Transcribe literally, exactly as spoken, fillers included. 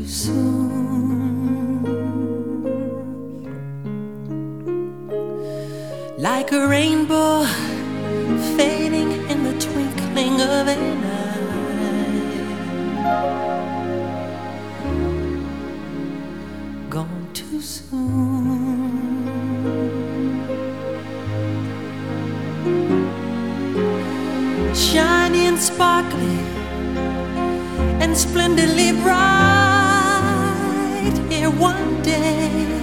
too soon. Like a rainbow fading in the twinkling of an eye, gone too soon. Shining, sparkling, and splendidly bright, here one day